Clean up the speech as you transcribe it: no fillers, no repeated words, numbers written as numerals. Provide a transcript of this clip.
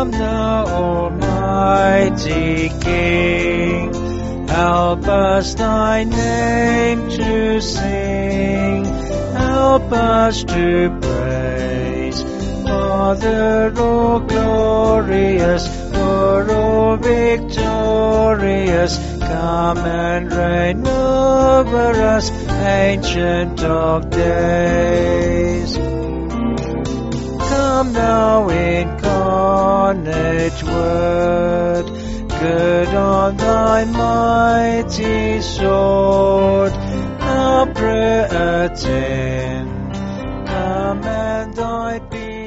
Come now, Almighty King, help us thy name to sing, help us to praise. Father, O glorious, Lord, O victorious, come and reign over us, Ancient of Days. Come now, incarnate Word, gird on thy mighty sword, our prayer attend, come and thy peace